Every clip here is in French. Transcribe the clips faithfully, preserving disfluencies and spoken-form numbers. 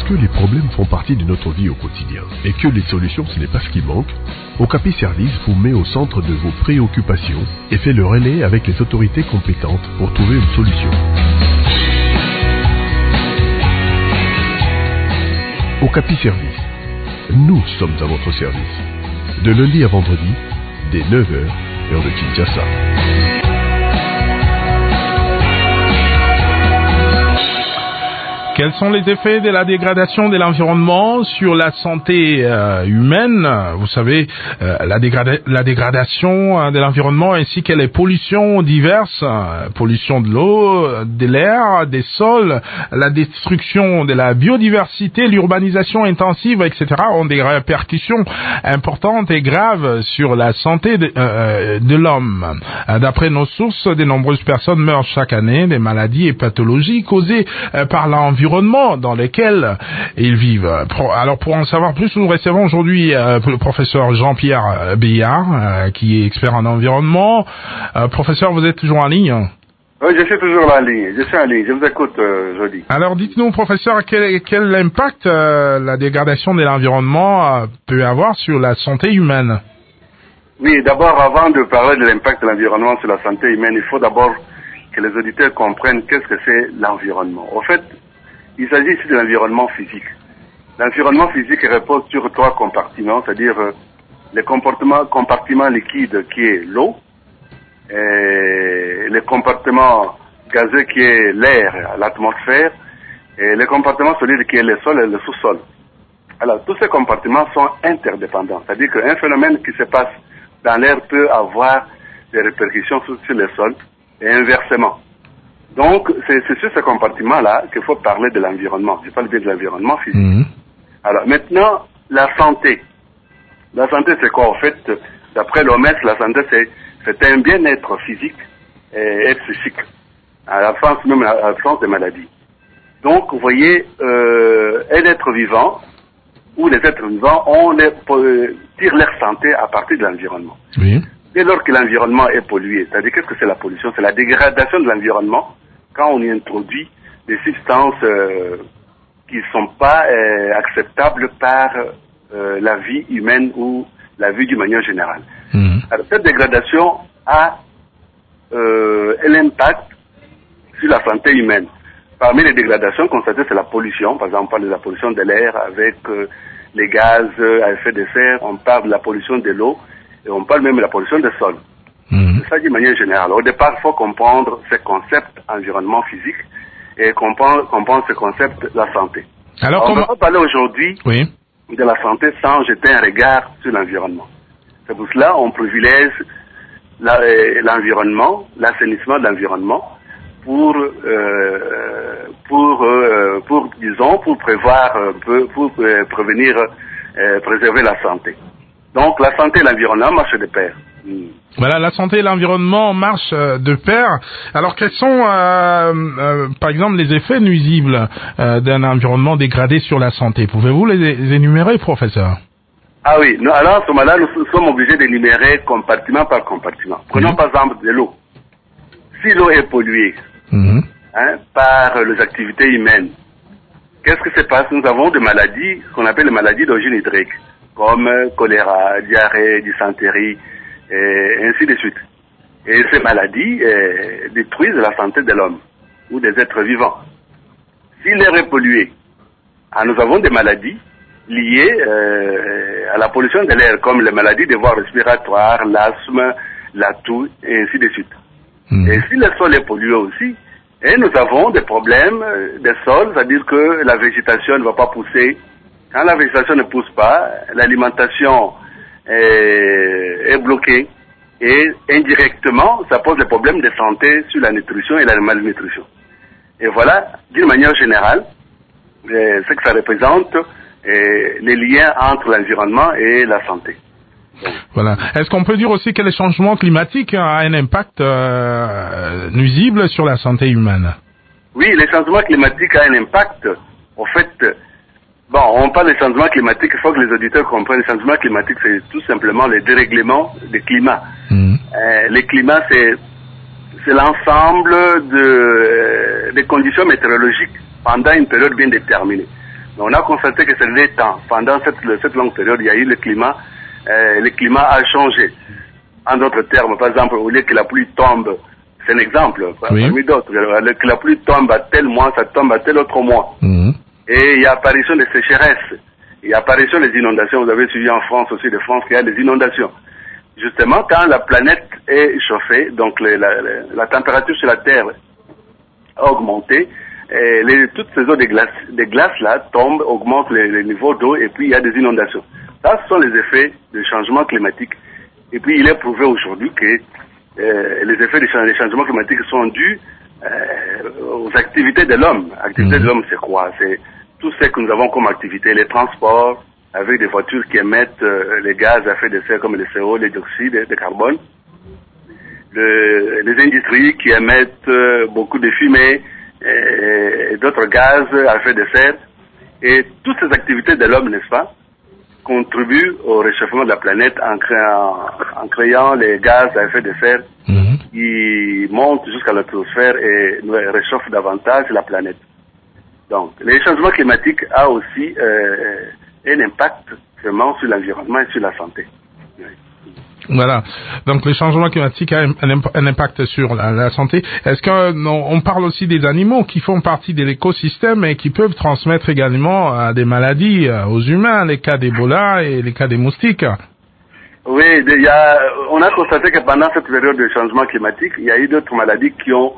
Parce que les problèmes font partie de notre vie au quotidien et que les solutions ce n'est pas ce qui manque, Okapi Service vous met au centre de vos préoccupations et fait le relais avec les autorités compétentes pour trouver une solution. Okapi Service. Nous sommes à votre service. De lundi à vendredi, dès neuf heures, heure de Kinshasa. Quels sont les effets de la dégradation de l'environnement sur la santé euh, humaine? Vous savez, euh, la, dégrada- la dégradation euh, de l'environnement ainsi que les pollutions diverses, euh, pollution de l'eau, de l'air, des sols, la destruction de la biodiversité, l'urbanisation intensive, et cetera ont des répercussions importantes et graves sur la santé de, euh, de l'homme. Euh, d'après nos sources, de nombreuses personnes meurent chaque année des maladies et pathologies causées euh, par l'environnement dans lesquels ils vivent. Alors pour en savoir plus, nous recevons aujourd'hui euh, le professeur Jean-Pierre Béillard, euh, qui est expert en environnement. Euh, professeur, vous êtes toujours en ligne? Oui, je suis toujours en ligne. Je suis en ligne. Je vous écoute, euh, Jody. Alors dites-nous, professeur, quel, quel impact euh, la dégradation de l'environnement euh, peut avoir sur la santé humaine? Oui, d'abord, avant de parler de l'impact de l'environnement sur la santé humaine, il faut d'abord que les auditeurs comprennent qu'est-ce que c'est l'environnement. Au fait, il s'agit ici de l'environnement physique. L'environnement physique repose sur trois compartiments, c'est-à-dire euh, le comportement, compartiment liquide qui est l'eau, et le compartiment gazeux qui est l'air, l'atmosphère, et le compartiment solide qui est le sol et le sous-sol. Alors, tous ces compartiments sont interdépendants, c'est-à-dire qu'un phénomène qui se passe dans l'air peut avoir des répercussions sur, sur le sol et inversement. Donc, c'est, c'est sur ce compartiment-là qu'il faut parler de l'environnement. Je parle bien de l'environnement physique. Mmh. Alors, maintenant, la santé. La santé, c'est quoi? En fait, d'après l'O M S, la santé, c'est, c'est un bien-être physique et psychique, à l'absence même à l'absence de maladies. Donc, vous voyez, euh, un être vivant, ou les êtres vivants, on les, euh, tire leur santé à partir de l'environnement. Oui. Dès lors que l'environnement est pollué, c'est-à-dire qu'est-ce que c'est la pollution? C'est la dégradation de l'environnement quand on y introduit des substances euh, qui ne sont pas euh, acceptables par euh, la vie humaine ou la vie d'une manière générale. Mmh. Alors, cette dégradation a euh, un impact sur la santé humaine. Parmi les dégradations constatées, c'est la pollution. Par exemple, on parle de la pollution de l'air avec euh, les gaz à effet de serre. On parle de la pollution de l'eau. Et on parle même de la pollution des sols. Mmh. C'est ça d'une manière générale. Au départ, il faut comprendre ce concept environnement physique et comprendre, comprendre ce concept de la santé. Alors, on ne va pas parler aujourd'hui oui. de la santé sans jeter un regard sur l'environnement. C'est pour cela qu'on privilège la, euh, l'environnement, l'assainissement de l'environnement pour, euh, pour, euh, pour, disons, pour prévoir, pour, pour euh, prévenir, euh, préserver la santé. Donc, la santé et l'environnement marchent de pair. Mmh. Voilà, la santé et l'environnement marchent euh, de pair. Alors, quels sont, euh, euh, par exemple, les effets nuisibles euh, d'un environnement dégradé sur la santé? Pouvez-vous les, les énumérer, professeur? Ah oui, nous, alors à ce moment-là, nous sommes obligés d'énumérer compartiment par compartiment. Prenons mmh. par exemple de l'eau. Si l'eau est polluée mmh. hein, par les activités humaines, qu'est-ce qui se passe? Nous avons des maladies qu'on appelle les maladies d'origine hydrique, comme choléra, diarrhée, dysenterie, et ainsi de suite. Et ces maladies euh, détruisent la santé de l'homme ou des êtres vivants. Si l'air est pollué, ah, nous avons des maladies liées euh, à la pollution de l'air, comme les maladies des voies respiratoires, l'asthme, la toux, et ainsi de suite. Mmh. Et si le sol est pollué aussi, et nous avons des problèmes des sols, c'est-à-dire que la végétation ne va pas pousser. Quand la végétation ne pousse pas, l'alimentation est, est bloquée et indirectement, ça pose des problèmes de santé sur la nutrition et la malnutrition. Et voilà, d'une manière générale, euh, ce que ça représente, euh, les liens entre l'environnement et la santé. Donc, voilà. Est-ce qu'on peut dire aussi que le changement climatique a un impact euh, nuisible sur la santé humaine? Oui, le changement climatique a un impact. Au fait, bon, on parle de changement climatique, il faut que les auditeurs comprennent. Le changement climatique, c'est tout simplement le dérèglement du climat. Mmh. Euh, le climat, c'est, c'est l'ensemble de, euh, des conditions météorologiques pendant une période bien déterminée. Mais on a constaté que c'est le temps. Pendant cette, cette longue période, il y a eu le climat, euh, le climat a changé. En d'autres termes, par exemple, au lieu que la pluie tombe, c'est un exemple, oui. parmi d'autres, que la pluie tombe à tel mois, ça tombe à tel autre mois. Mmh. Et il y a apparition des sécheresses, il y a apparition des inondations. Vous avez suivi en France aussi, de France, qu'il y a des inondations. Justement, quand la planète est chauffée, donc les, la, la, la température sur la Terre a augmenté, et les, toutes ces eaux de glace, des glaces là tombent, augmentent les, les niveaux d'eau, et puis il y a des inondations. Ça, ce sont les effets du changement climatique. Et puis il est prouvé aujourd'hui que euh, les effets des changements climatiques sont dus euh, aux activités de l'homme. Activités mmh. de l'homme, c'est quoi? C'est tout ce que nous avons comme activité, les transports, avec des voitures qui émettent euh, les gaz à effet de serre comme le C O, les dioxydes de carbone, le, les industries qui émettent euh, beaucoup de fumée et, et d'autres gaz à effet de serre, et toutes ces activités de l'homme, n'est-ce pas, contribuent au réchauffement de la planète en créant, en créant les gaz à effet de serre mmh. qui montent jusqu'à l'atmosphère et nous réchauffent davantage la planète. Donc, les changements climatiques ont aussi euh, un impact vraiment sur l'environnement et sur la santé. Oui. Voilà. Donc, le changement climatique a un, un impact sur la, la santé. Est-ce qu'on on parle aussi des animaux qui font partie de l'écosystème et qui peuvent transmettre également euh, des maladies euh, aux humains, les cas d'Ebola et les cas des moustiques? Oui, il y a, on a constaté que pendant cette période de changement climatique, il y a eu d'autres maladies qui ont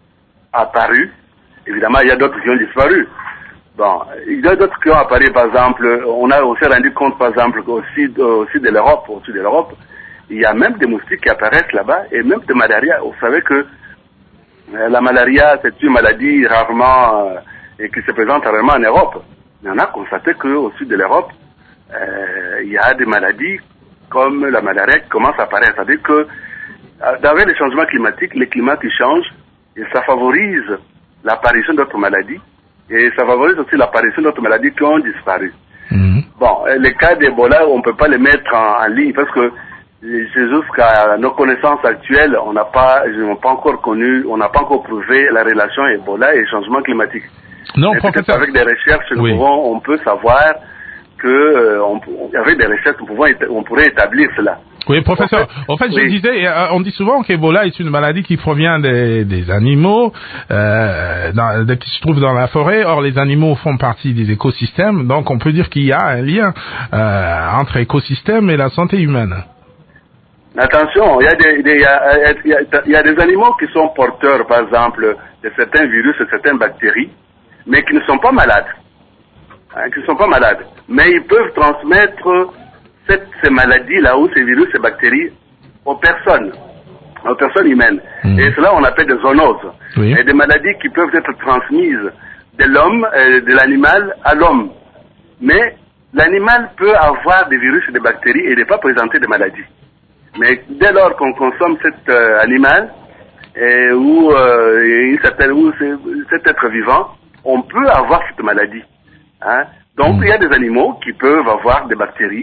apparu. Évidemment, il y a d'autres qui ont disparu. Bon, il y a d'autres qui ont apparu, par exemple, on a aussi rendu compte, par exemple, au sud, au sud de l'Europe, au sud de l'Europe, il y a même des moustiques qui apparaissent là-bas, et même de malaria. Vous savez que euh, la malaria, c'est une maladie rarement, euh, et qui se présente rarement en Europe. Mais on a constaté qu'au sud de l'Europe, euh, il y a des maladies comme la malaria qui commencent à apparaître. C'est-à-dire que, euh, avec les changements climatiques, les climats qui changent, et ça favorise l'apparition d'autres maladies, et ça favorise aussi l'apparition d'autres maladies qui ont disparu. Mmh. Bon, les cas d'Ebola, on ne peut pas les mettre en, en ligne parce que jusqu'à nos connaissances actuelles, on n'a pas, on n'a pas encore connu, on n'a pas encore prouvé la relation Ebola et changement climatique. Non, mais peut-être avec des recherches, nous oui. pouvons, on peut savoir que, euh, on, avec des recherches, nous pouvons, on pourrait établir cela. Oui, professeur. En fait, je oui. disais, on dit souvent qu'Ebola est une maladie qui provient des, des animaux, euh, dans, de, qui se trouvent dans la forêt. Or, les animaux font partie des écosystèmes, donc on peut dire qu'il y a un lien euh, entre écosystème et la santé humaine. Attention, il y a des, des, il y a, il y a, il y a des animaux qui sont porteurs, par exemple, de certains virus et certaines bactéries, mais qui ne sont pas malades, hein, qui ne sont pas malades, mais ils peuvent transmettre cette, ces maladies-là ou ces virus et bactéries aux personnes, aux personnes humaines. Mmh. Et cela, on appelle des zoonoses. Oui. Et des maladies qui peuvent être transmises de l'homme, euh, de l'animal à l'homme. Mais l'animal peut avoir des virus et des bactéries et ne pas présenter de maladies. Mais dès lors qu'on consomme cet euh, animal, et, ou, euh, une certaine, ou cet être vivant, on peut avoir cette maladie. Hein? Donc, mmh. il y a des animaux qui peuvent avoir des bactéries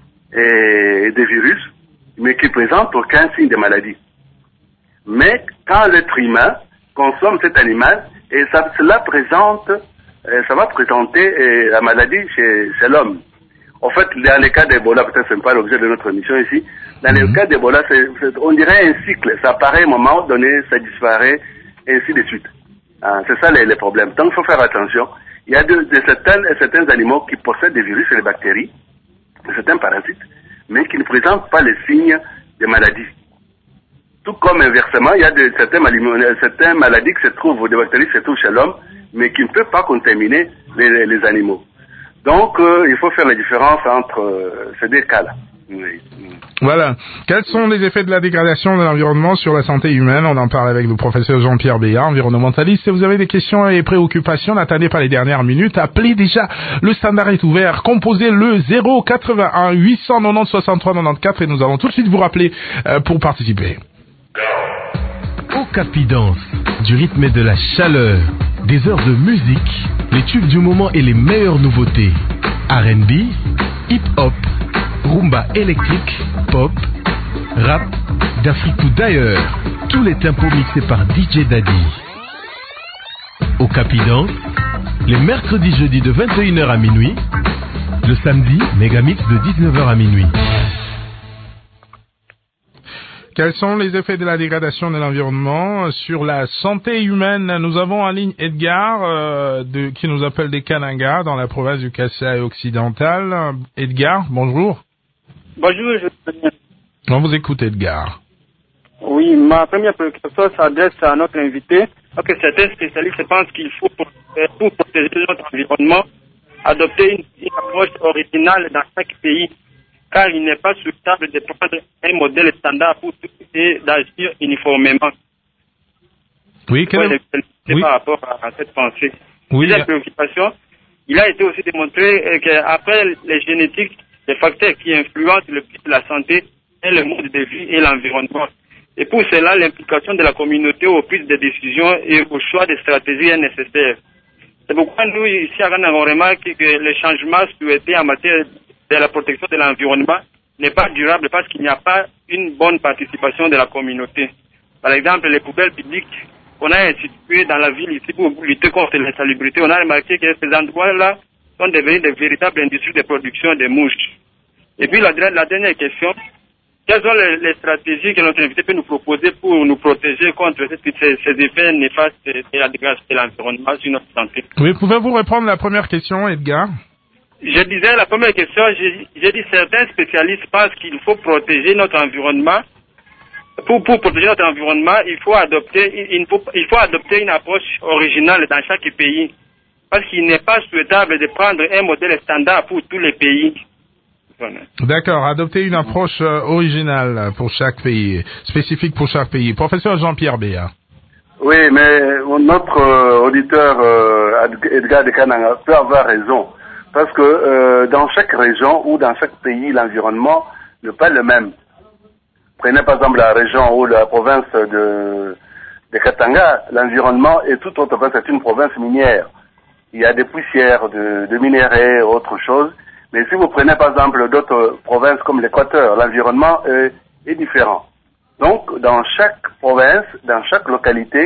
et des virus, mais qui présentent aucun signe de maladie. Mais quand l'être humain consomme cet animal, et ça, cela présente, ça va présenter la maladie chez, chez l'homme. En fait, dans les cas d'Ebola, peut-être ce n'est pas l'objet de notre émission ici, dans les mmh. cas d'Ebola, c'est, c'est, on dirait un cycle. Ça apparaît à un moment donné, ça disparaît, et ainsi de suite. Ah, c'est ça les, les problèmes. Donc, il faut faire attention. Il y a de, de certains, certains animaux qui possèdent des virus et des bactéries, certains parasites, mais qui ne présentent pas les signes de maladie. Tout comme inversement, il y a de, certains, certains maladies qui se trouvent, ou des bactéries qui se trouvent chez l'homme, mais qui ne peuvent pas contaminer les, les, les animaux. Donc, euh, il faut faire la différence entre euh, ces deux cas-là. Oui. Voilà. Quels sont les effets de la dégradation de l'environnement sur la santé humaine? On en parle avec le professeur Jean-Pierre Béat, environnementaliste. Si vous avez des questions et préoccupations, n'attendez pas les dernières minutes. Appelez déjà. Le standard est ouvert. Composez le zéro quatre-vingt-un huit cent quatre-vingt-dix soixante-trois quatre-vingt-quatorze et nous allons tout de suite vous rappeler euh, pour participer. Okapi Danse, du rythme et de la chaleur, des heures de musique, les tubes du moment et les meilleures nouveautés. R and B, hip-hop, rumba électrique, pop, rap, d'Afrique ou d'ailleurs. Tous les tempos mixés par D J Daddy. Okapi Danse, Les mercredis, jeudis de vingt et une heures à minuit. Le samedi, Megamix de dix-neuf heures à minuit. Quels sont les effets de la dégradation de l'environnement sur la santé humaine? Nous avons en ligne Edgar euh, de, qui nous appelle des Kananga dans la province du Kasaï occidental. Edgar, bonjour. Bonjour, je... On vous écoute, Edgar. Oui, ma première préoccupation s'adresse à notre invité. Parce que certains spécialistes pensent qu'il faut, pour, pour protéger notre environnement, adopter une, une approche originale dans chaque pays, car il n'est pas souhaitable de prendre un modèle standard pour tout et d'agir uniformément. Oui, quelle est... oui. Par rapport à, à cette pensée. Oui. Deuxième préoccupation, il a été aussi démontré qu'après les génétiques, les facteurs qui influencent le plus la santé est le mode de vie et l'environnement. Et pour cela, l'implication de la communauté aux prises de décisions et au choix de stratégies est nécessaire. C'est pourquoi nous, ici à Ghana, on remarque que le changement souhaité en matière de la protection de l'environnement n'est pas durable parce qu'il n'y a pas une bonne participation de la communauté. Par exemple, les poubelles publiques qu'on a instituées dans la ville ici pour lutter contre l'insalubrité, on a remarqué que ces endroits-là sont devenus de véritables industries de production de mouches. Et puis la, la dernière question, quelles sont les, les stratégies que notre invité peut nous proposer pour nous protéger contre ces, ces effets néfastes de la dégradation de l'environnement sur notre santé? Oui, pouvez-vous répondre à la première question, Edgar? Je disais, la première question, j'ai, j'ai dit certains spécialistes pensent qu'il faut protéger notre environnement. Pour, pour protéger notre environnement, il faut adopter, il faut, il faut adopter une approche originale dans chaque pays. Parce qu'il n'est pas souhaitable de prendre un modèle standard pour tous les pays. Voilà. D'accord, adopter une approche euh, originale pour chaque pays, spécifique pour chaque pays. Professeur Jean-Pierre Béat. Oui, mais notre euh, auditeur euh, Edgar de Kananga peut avoir raison. Parce que euh, dans chaque région ou dans chaque pays, l'environnement n'est pas le même. Prenez par exemple la région ou la province de, de Katanga, l'environnement et toute autre province, c'est une province minière. Il y a des poussières de, de minéraux, autre chose. Mais si vous prenez par exemple d'autres provinces comme l'Équateur, l'environnement est, est différent. Donc, dans chaque province, dans chaque localité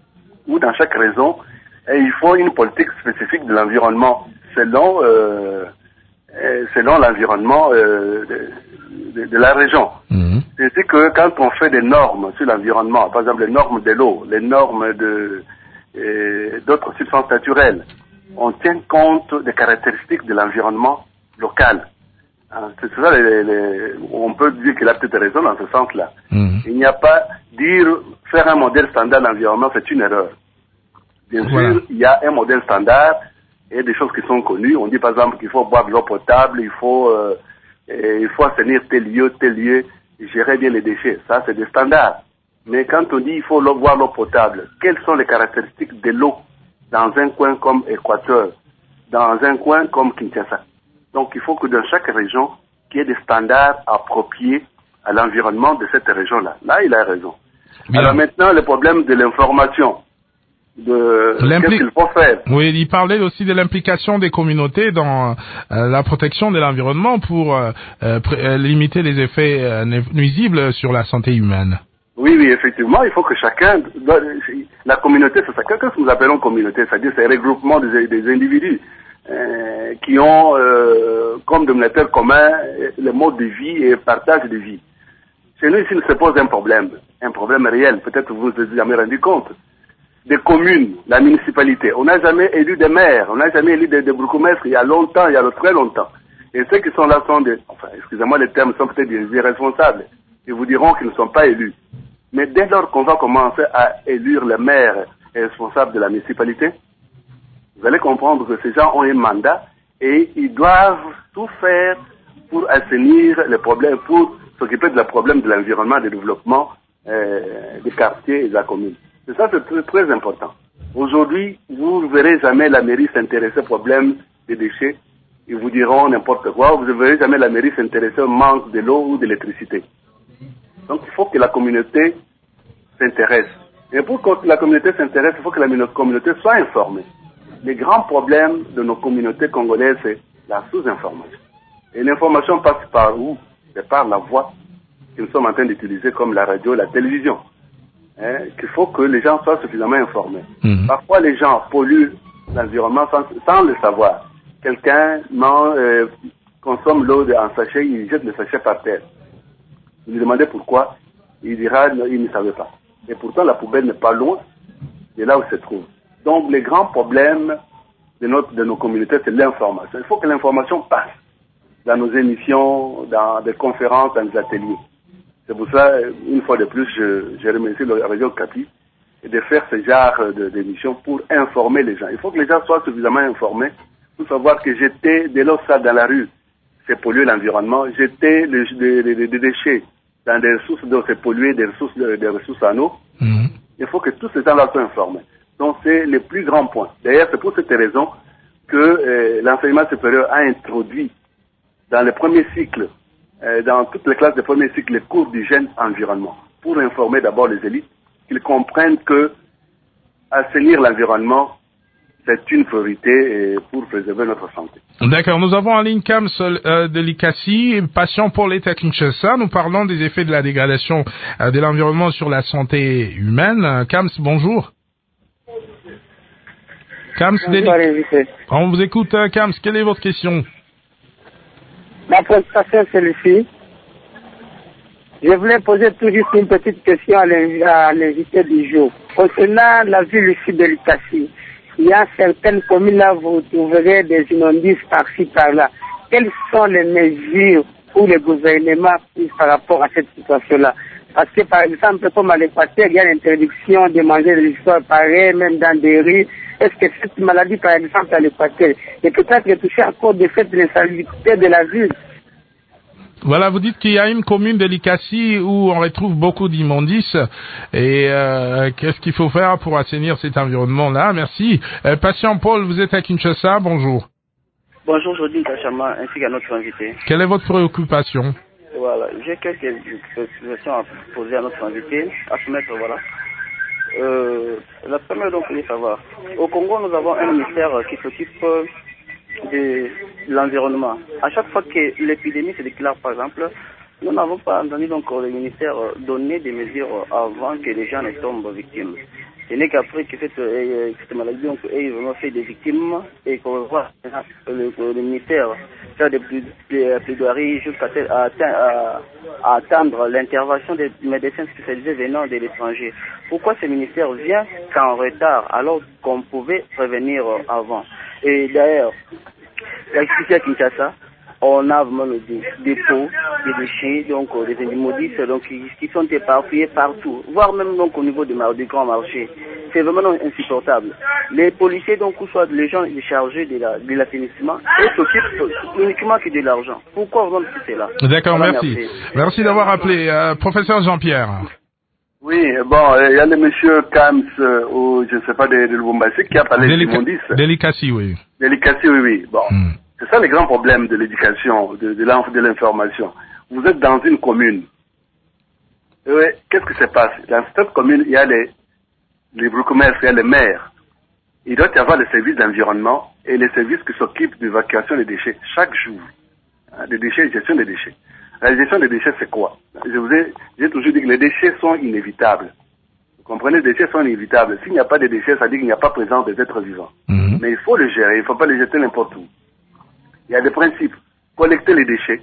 ou dans chaque région, il faut une politique spécifique de l'environnement selon euh, selon l'environnement euh, de, de, de la région. Mmh. C'est que quand on fait des normes sur l'environnement, par exemple les normes de l'eau, les normes de euh, d'autres substances naturelles, on tient compte des caractéristiques de l'environnement local. Hein, c'est ça, les, les, on peut dire qu'il a peut-être raison dans ce sens-là. Mmh. Il n'y a pas dire faire un modèle standard d'environnement, c'est une erreur. Bien voilà. sûr, il y a un modèle standard et des choses qui sont connues. On dit par exemple qu'il faut boire de l'eau potable, il faut euh, il faut assainir tel lieu, tel lieu, gérer bien les déchets. Ça, c'est des standards. Mais quand on dit il faut boire l'eau potable, quelles sont les caractéristiques de l'eau dans un coin comme Équateur, dans un coin comme Kinshasa? Donc, il faut que dans chaque région, qu'il y ait des standards appropriés à l'environnement de cette région-là. Là, il a raison. Bien. Alors maintenant, le problème de l'information, de qu'est-ce qu'il faut faire. Oui, il parlait aussi de l'implication des communautés dans euh, la protection de l'environnement pour euh, euh, limiter les effets euh, nuisibles sur la santé humaine. Oui, oui, effectivement, il faut que chacun, la communauté, c'est ça. Qu'est-ce que nous appelons communauté? C'est-à-dire c'est un regroupement des, des individus. Euh, qui ont euh, comme dénominateur commun le mode de vie et partage de vie. Chez nous, ici, il se pose un problème, un problème réel, peut-être vous vous êtes jamais rendu compte. Des communes, la municipalité, on n'a jamais élu des maires, on n'a jamais élu des, des bourgmestres il y a longtemps, il y a très longtemps. Et ceux qui sont là sont des, enfin, excusez-moi, les termes sont peut-être des irresponsables. Ils vous diront qu'ils ne sont pas élus. Mais dès lors qu'on va commencer à élire les maires et responsables de la municipalité, vous allez comprendre que ces gens ont un mandat et ils doivent tout faire pour assainir les problèmes, pour s'occuper de problème de l'environnement, du développement euh, des quartiers et de la commune. Et ça, c'est très, très important. Aujourd'hui, vous ne verrez jamais la mairie s'intéresser au problème des déchets. Ils vous diront n'importe quoi. Vous ne verrez jamais la mairie s'intéresser au manque de l'eau ou de l'électricité. Donc, il faut que la communauté s'intéresse. Et pour que la communauté s'intéresse, il faut que la communauté soit informée. Les grands problèmes de nos communautés congolaises, c'est la sous-information. Et l'information passe par où? C'est par la voie que nous sommes en train d'utiliser comme la radio et la télévision. Hein, qu'il faut que les gens soient suffisamment informés. Mmh. Parfois, les gens polluent l'environnement sans, sans le savoir. Quelqu'un euh, consomme l'eau en sachet, il jette le sachet par terre. Vous lui demandez pourquoi, il dira il ne savait pas. Et pourtant, la poubelle n'est pas loin de là où se trouve. Donc, les grands problèmes de, notre, de nos communautés, c'est l'information. Il faut que l'information passe dans nos émissions, dans des conférences, dans des ateliers. C'est pour ça, une fois de plus, je, je remercie le Radio Capi de faire ce genre de, d'émissions pour informer les gens. Il faut que les gens soient suffisamment informés pour savoir que jeter de l'eau sale dans la rue, c'est polluer l'environnement. Jeter des déchets dans des ressources d'eau, c'est polluer des ressources, des ressources en eau. Mmh. Il faut que tous ces gens-là soient informés. Donc, c'est le plus grand point. D'ailleurs, c'est pour cette raison que euh, l'enseignement supérieur a introduit dans le premier cycle, euh, dans toutes les classes de premier cycle, les cours d'hygiène environnement, pour informer d'abord les élites qu'ils comprennent que assainir l'environnement, c'est une priorité pour préserver notre santé. D'accord. Nous avons en ligne Kams euh, de l'I C A C I, patient pour l'État Kinshasa. Nous parlons des effets de la dégradation euh, de l'environnement sur la santé humaine. Kams, bonjour. Kams, on vous écoute. Kams, quelle est votre question? Ma présentation est celle-ci. Je voulais poser tout juste une petite question à l'invité du jour. Concernant la ville ici de l'I C A C I, il y a certaines communes là, vous trouverez des immondices par-ci, par-là. Quelles sont les mesures pour le gouvernement par rapport à cette situation-là? Parce que, par exemple, comme à l'Équateur, il y a l'interdiction de manger de l'histoire pareil, même dans des rues. Est-ce que cette maladie, par exemple, à l'Équateur, est peut-être touchée encore de fait de l'insalubrité de la ville? Voilà, vous dites qu'il y a une commune de l'I C A C I où on retrouve beaucoup d'immondices. Et euh, qu'est-ce qu'il faut faire pour assainir cet environnement-là? Merci. Euh, patient Paul, vous êtes à Kinshasa, bonjour. Bonjour, Jodine Kachama, ainsi qu'à notre invité. Quelle est votre préoccupation? Voilà, j'ai quelques questions à poser à notre invité, à soumettre, voilà. Euh, la première, donc, je savoir. Au Congo, nous avons un ministère qui s'occupe de l'environnement. À chaque fois que l'épidémie se déclare, par exemple, nous n'avons pas entendu donc le ministère donner des mesures avant que les gens ne tombent victimes. Ce n'est qu'après que cette, euh, cette maladie donc, ait vraiment fait des victimes et qu'on voit le, le ministère faire des plaidoiries jusqu'à à, à, à attendre l'intervention des médecins spécialisés venant de l'étranger. Pourquoi ce ministère vient qu'en retard alors qu'on pouvait prévenir avant? Et d'ailleurs, ici à Kinshasa, on a vraiment des dépôts, des déchets, donc des immondices, donc qui sont éparpillés partout, voire même donc au niveau des, des grands marchés. C'est vraiment insupportable. Les policiers, donc, ou soit les gens chargés de, la, de l'assainissement, ils s'occupent uniquement que de l'argent. Pourquoi vraiment c'est là? D'accord, voilà, merci. Merci, merci d'avoir appelé. Euh, professeur Jean-Pierre. Oui, bon, il y a le monsieur Kams, euh, ou je ne sais pas, de, de Lubumbashi, qui a parlé d'immondices. De l'I C A C I, oui. De l'I C A C I, oui, oui. Bon. Hmm. C'est ça le grand problème de l'éducation, de, de, de l'information. Vous êtes dans une commune. Oui, qu'est-ce qui se passe? Dans cette commune, il y a les, les commerces, il y a les maires. Il doit y avoir le service d'environnement et les services qui s'occupent d'évacuation des déchets chaque jour. Hein, des déchets, gestion des déchets. La gestion des déchets, c'est quoi? Je vous ai, j'ai toujours dit que les déchets sont inévitables. Vous comprenez, les déchets sont inévitables. S'il n'y a pas de déchets, ça veut dire qu'il n'y a pas présence des êtres vivants. Mm-hmm. Mais il faut le gérer, il ne faut pas les jeter n'importe où. Il y a des principes. Collecter les déchets,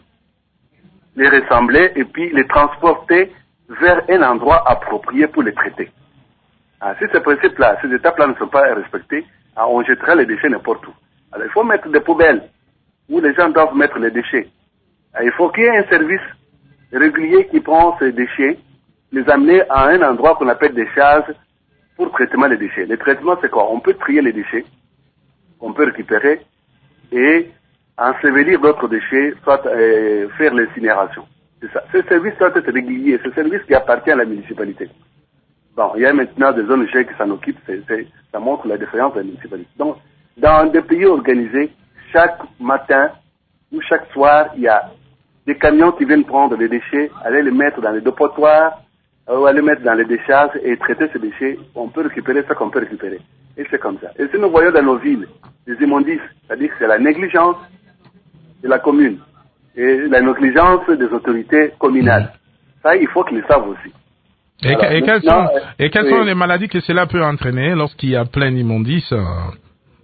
les rassembler et puis les transporter vers un endroit approprié pour les traiter. Ah, si ces principes-là, ces étapes-là ne sont pas respectées, ah, on jettera les déchets n'importe où. Alors il faut mettre des poubelles où les gens doivent mettre les déchets. Ah, il faut qu'il y ait un service régulier qui prend ces déchets, les amener à un endroit qu'on appelle des charges pour traitement des déchets. Le traitement, c'est quoi? On peut trier les déchets, on peut récupérer et ensevelir d'autres déchets, soit euh, faire l'incinération. C'est ça. Ce service doit être régulier. Ce service qui appartient à la municipalité. Bon, il y a maintenant des O N G qui s'en occupent. C'est, c'est, ça montre la différence de la municipalité. Donc, dans des pays organisés, chaque matin ou chaque soir, il y a des camions qui viennent prendre les déchets, aller les mettre dans les dépotoirs, ou aller les mettre dans les décharges et traiter ces déchets. On peut récupérer ça qu'on peut récupérer. Et c'est comme ça. Et si nous voyons dans nos villes des immondices, c'est-à-dire que c'est la négligence de la commune et la négligence des autorités communales. Ça, il faut qu'ils le savent aussi. Et, Alors, et quelles sont, et quelles oui. sont les maladies que cela peut entraîner lorsqu'il y a plein d'immondices?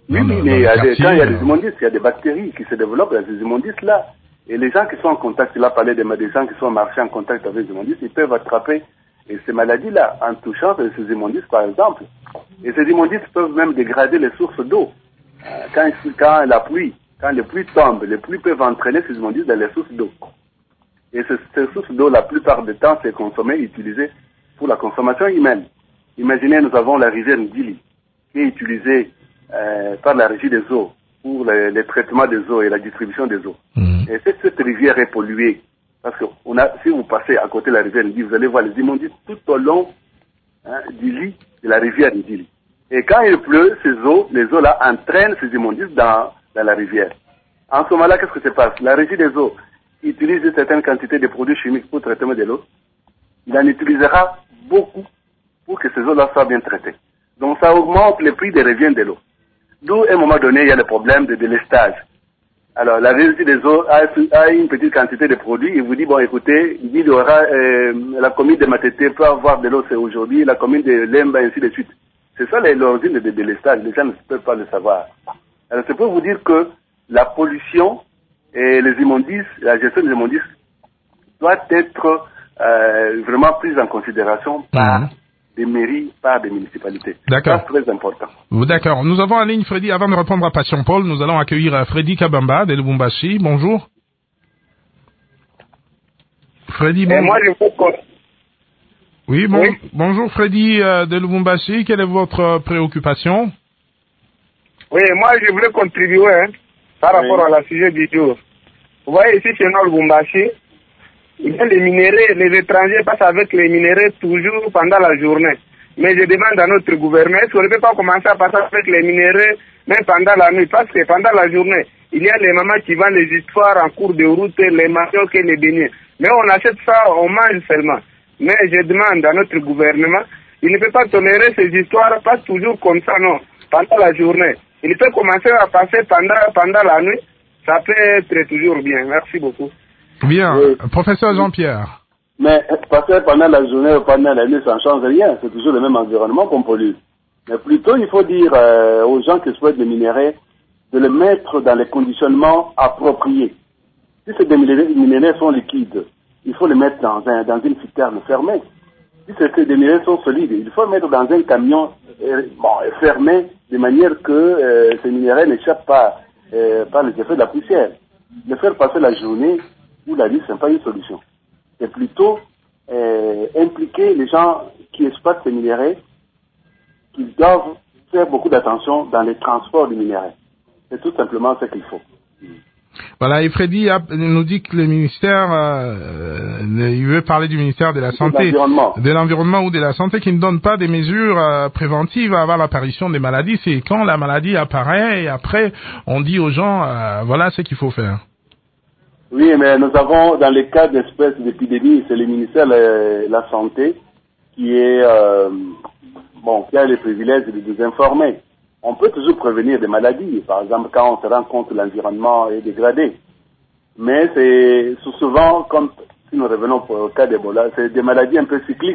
Oui, oui, mais il y a des, quand il y a des immondices, il y a des bactéries qui se développent dans ces immondices-là. Et les gens qui sont en contact, il a parlé des, des gens qui sont marchés en contact avec les immondices, ils peuvent attraper et ces maladies-là en touchant ces immondices, par exemple. Et ces immondices peuvent même dégrader les sources d'eau. Euh, quand, quand la pluie, quand les pluies tombent, les pluies peuvent entraîner ces immondices dans les sources d'eau. Et ces, ces sources d'eau, la plupart du temps, c'est consommé, utilisé pour la consommation humaine. Imaginez, nous avons la rivière Ndili, qui est utilisée euh, par la régie des eaux pour les, les traitements des eaux et la distribution des eaux. Mmh. Et cette, cette rivière est polluée. Parce que on a, si vous passez à côté de la rivière Ndili, vous allez voir les immondices tout au long hein, du lit de la rivière Ndili. Et quand il pleut, ces eaux, les eaux là entraînent ces immondices dans, dans la rivière. En ce moment-là, qu'est-ce qui se passe? La régie des eaux utilise une certaine quantité de produits chimiques pour le traitement de l'eau. Il en utilisera beaucoup pour que ces eaux-là soient bien traitées. Donc ça augmente le prix des revient de l'eau. D'où, à un moment donné, il y a le problème de délestage. Alors, la régie des eaux a, a une petite quantité de produits. Il vous dit, bon, écoutez, il y aura, euh, la commune de Matete peut avoir de l'eau, c'est aujourd'hui, la commune de Lemba, ainsi de suite. C'est ça l'origine de délestage. Les gens ne peuvent pas le savoir. Alors, c'est pour vous dire que la pollution et les immondices, la gestion des immondices doit être euh, vraiment prise en considération par mmh. des mairies, par des municipalités. D'accord. C'est très important. D'accord. Nous avons en ligne Freddy. Avant de répondre à Passion Paul, nous allons accueillir Freddy Kabamba de Lubumbashi. Bonjour. Freddy, bonjour. Et moi, je peux... Oui, bon, oui, bonjour Freddy euh, de Lubumbashi. Quelle est votre préoccupation? Oui, moi, je voulais contribuer hein, par rapport oui. à la sujet du jour. Vous voyez, ici, chez nous, Lubumbashi, il y a les minéraux, les étrangers passent avec les minéraux toujours pendant la journée. Mais je demande à notre gouvernement, est-ce qu'on ne peut pas commencer à passer avec les minéraux même pendant la nuit? Parce que pendant la journée, il y a les mamans qui vendent les histoires en cours de route, les maniocs et les beignets. Mais on achète ça, on mange seulement. Mais je demande à notre gouvernement, il ne peut pas tolérer ces histoires, pas toujours comme ça, non, pendant la journée. Il peut commencer à passer pendant, pendant la nuit, ça peut être toujours bien. Merci beaucoup. Bien, oui. Professeur Jean-Pierre. Mais passer pendant la journée ou pendant la nuit, ça ne change rien. C'est toujours le même environnement qu'on pollue. Mais plutôt, il faut dire euh, aux gens qui souhaitent des minéraux de les mettre dans les conditionnements appropriés. Si ces minéraux sont liquides, il faut les mettre dans, un, dans une citerne fermée. Si ces minéraux sont solides, il faut les mettre dans un camion euh, bon, fermé de manière que euh, ces minéraux n'échappent pas euh, par les effets de la poussière. Le faire passer la journée ou la nuit, ce n'est pas une solution. C'est plutôt euh, impliquer les gens qui exploitent ces minéraux, qu'ils doivent faire beaucoup d'attention dans les transports des minéraux. C'est tout simplement ce qu'il faut. Voilà, et Freddy nous dit que le ministère, euh, il veut parler du ministère de la Santé, de l'Environnement ou de la Santé, qui ne donne pas des mesures euh, préventives avant l'apparition des maladies. C'est quand la maladie apparaît et après, on dit aux gens, euh, voilà ce qu'il faut faire. Oui, mais nous avons, dans les cas d'espèces d'épidémie, c'est le ministère de la Santé qui est, euh, bon, qui a le privilège de nous informer. On peut toujours prévenir des maladies, par exemple quand on se rend compte que l'environnement est dégradé. Mais c'est souvent, comme si nous revenons au cas d'Ebola, c'est des maladies un peu cycliques.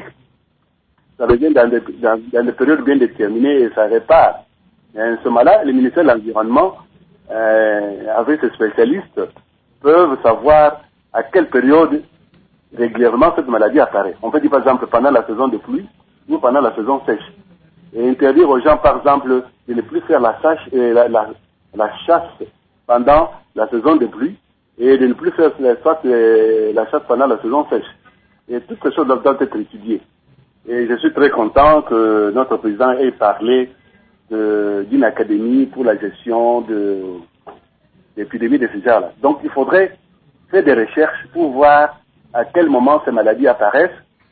Ça revient dans des, dans, dans des périodes bien déterminées et ça répare. Et en ce moment-là, le ministère de l'Environnement, euh, avec ses spécialistes, peuvent savoir à quelle période régulièrement cette maladie apparaît. On peut dire par exemple pendant la saison de pluie ou pendant la saison sèche. Et interdire aux gens par exemple de ne plus faire la, sache, euh, la, la, la chasse pendant la saison de pluie et de ne plus faire soit, euh, la chasse pendant la saison sèche. Et toutes ces choses doivent être étudiées. Et je suis très content que notre président ait parlé d'une académie pour la gestion de l'épidémie de ce genre-là. Donc il faudrait faire des recherches pour voir à quel moment ces maladies apparaissent.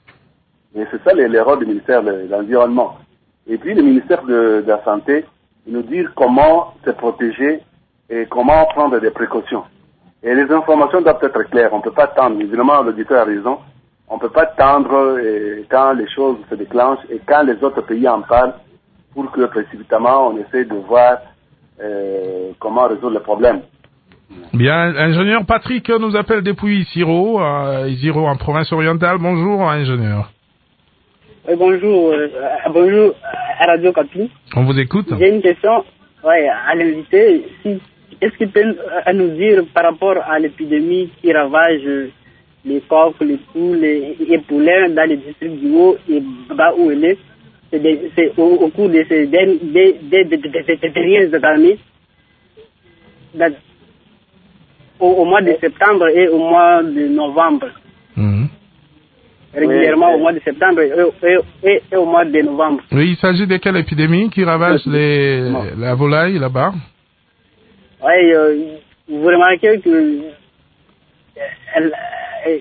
Et c'est ça l'erreur du ministère de l'Environnement. Et puis le ministère de, de la Santé nous dire comment se protéger et comment prendre des précautions. Et les informations doivent être claires. On ne peut pas attendre. Évidemment, l'auditeur a raison. On ne peut pas attendre quand les choses se déclenchent et quand les autres pays en parlent pour que précipitamment on essaie de voir euh, comment résoudre le problème. Bien, ingénieur Patrick nous appelle depuis Siro, euh, Siro en province orientale. Bonjour, ingénieur. Oui, bonjour, euh, bonjour à Radio Capi. On vous écoute. J'ai une question. ouais, à l'invité, si, est-ce qu'il peut nous dire par rapport à l'épidémie qui ravage les coqs, les poules et les poulets dans les districts du Haut et bas où il est, c'est, des, c'est au, au cours de ces dernières années, au, au mois de septembre et au mois de novembre. Mmh. Régulièrement oui, au mois de septembre et, et, et, et au mois de novembre. Oui, il s'agit de quelle épidémie qui ravage les, la volaille là-bas? Oui, euh, vous remarquez que elle, elle,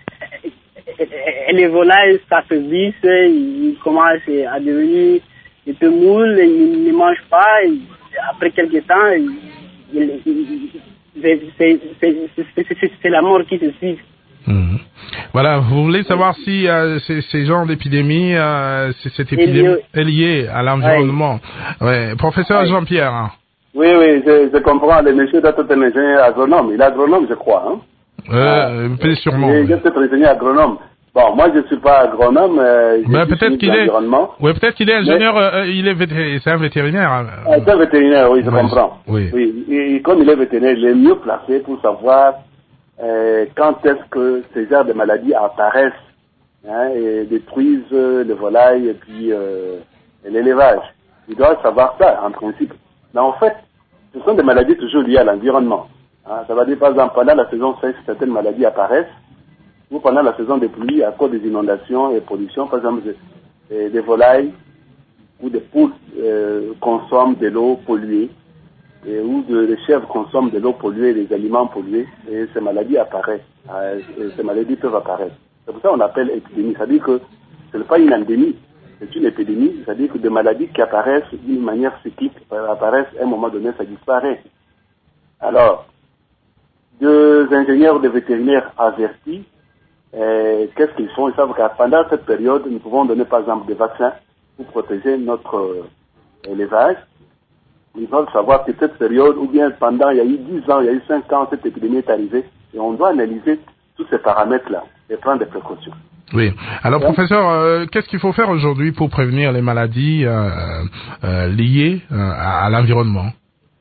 elle, les volailles s'affaiblissent, ils commencent à devenir un peu moules, ils ne mangent pas, et après quelques temps, ils, ils, ils, c'est, c'est, c'est, c'est, c'est la mort qui se suit. Mmh. Voilà, vous voulez savoir si euh, ces, ces genres d'épidémies, euh, cette épidémie est liée à l'environnement. Oui. Ouais. Professeur oui. Jean-Pierre. Hein. Oui, oui, je, je comprends. Le monsieur doit être un ingénieur agronome. Il est agronome, je crois. Hein. Euh, euh, peut sûrement. Il est peut-être ingénieur agronome. Bon, moi, je ne suis pas agronome. Euh, ben, peut-être qu'il est. Oui, peut-être qu'il est ingénieur. Mais... Euh, il est vétér... C'est un vétérinaire. Hein. Ah, c'est un vétérinaire, oui, je ouais, comprends. Oui. oui. Et comme il est vétérinaire, il est mieux placé pour savoir. Euh, quand est-ce que ces genres de maladies apparaissent hein, et détruisent euh, les volailles et puis euh, l'élevage. Ils doivent savoir ça, en principe. Mais en fait, ce sont des maladies toujours liées à l'environnement. Hein. Ça va dire, par exemple, pendant la saison sèche, certaines maladies apparaissent, ou pendant la saison des pluies, à cause des inondations et pollution, par exemple, des, des volailles ou des poules euh, consomment de l'eau polluée. Et où de, les chèvres consomment de l'eau polluée, des aliments pollués, et ces maladies apparaissent. Et ces maladies peuvent apparaître. C'est pour ça qu'on appelle épidémie. C'est-à-dire que ce n'est pas une endémie, c'est une épidémie. C'est-à-dire que des maladies qui apparaissent d'une manière cyclique, apparaissent à un moment donné, ça disparaît. Alors, deux ingénieurs de vétérinaires avertis, euh, qu'est-ce qu'ils font? Ils savent que pendant cette période, nous pouvons donner par exemple des vaccins pour protéger notre euh, élevage. Ils doivent savoir que cette période, ou bien pendant, il y a eu dix ans, il y a eu cinq ans, cette épidémie est arrivée, et on doit analyser tous ces paramètres-là et prendre des précautions. Oui. Alors, ouais. Professeur, euh, qu'est-ce qu'il faut faire aujourd'hui pour prévenir les maladies euh, euh, liées euh, à, à l'environnement?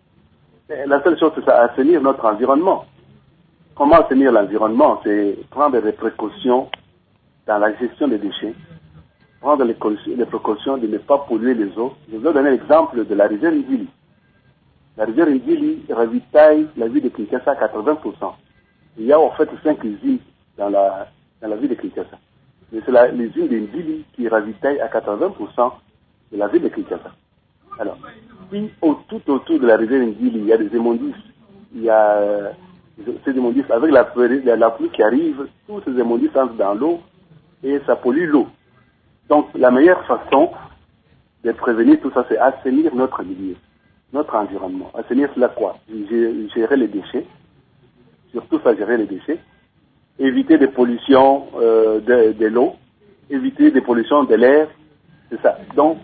La seule chose, c'est ça, assainir notre environnement. Comment assainir l'environnement? C'est prendre des précautions dans la gestion des déchets, prendre les, les précautions de ne pas polluer les eaux. Je vais donner l'exemple de la rivière Ndili. La rivière Ndili ravitaille la ville de Kinshasa à quatre-vingts pour cent. Il y a en fait cinq usines dans la, dans la ville de Kinshasa. Mais c'est l'usine de Ndili qui ravitaille à quatre-vingts pour cent de la ville de Kinshasa. Alors, puis au, tout autour de la rivière Ndili, il y a des immondices. Il y a euh, ces immondices, avec la, la, la pluie qui arrive, tous ces immondices entrent dans l'eau et ça pollue l'eau. Donc, la meilleure façon de prévenir tout ça, c'est assainir notre milieu, notre environnement. Assainir, c'est là quoi? Gérer les déchets, surtout ça, gérer les déchets, éviter des pollutions euh, de, de l'eau, éviter des pollutions de l'air, c'est ça. Donc,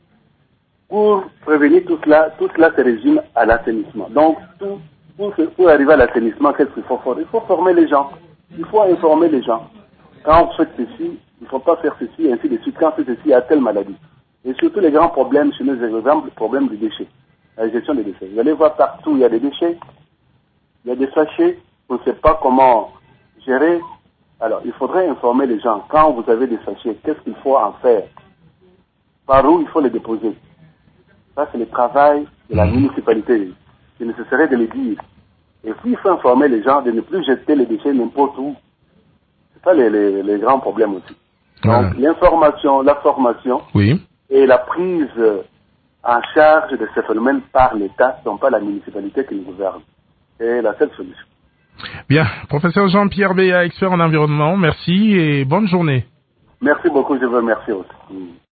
pour prévenir tout cela, tout cela se résume à l'assainissement. Donc, tout, pour, pour arriver à l'assainissement, qu'est-ce qu'il faut faire? Il faut former les gens. Il faut informer les gens. Quand vous faites ceci, il ne faut pas faire ceci, ainsi de suite. Quand vous faites ceci, il y a telle maladie. Et surtout les grands problèmes chez nous, par exemple, le problème du déchet, la gestion des déchets. Vous allez voir partout, il y a des déchets, il y a des sachets, on ne sait pas comment gérer. Alors, il faudrait informer les gens. Quand vous avez des sachets, qu'est-ce qu'il faut en faire? Par où il faut les déposer? Ça, c'est le travail de la municipalité. C'est nécessaire de le dire. Et puis, il faut informer les gens de ne plus jeter les déchets n'importe où. C'est ça les, les, les grands problèmes aussi. Donc, ouais. L'information, la formation oui. et la prise en charge de ces phénomènes par l'État, non pas la municipalité qui nous gouverne. C'est la seule solution. Bien. Professeur Jean-Pierre Béa, expert en environnement, merci et bonne journée. Merci beaucoup, je vous remercie aussi.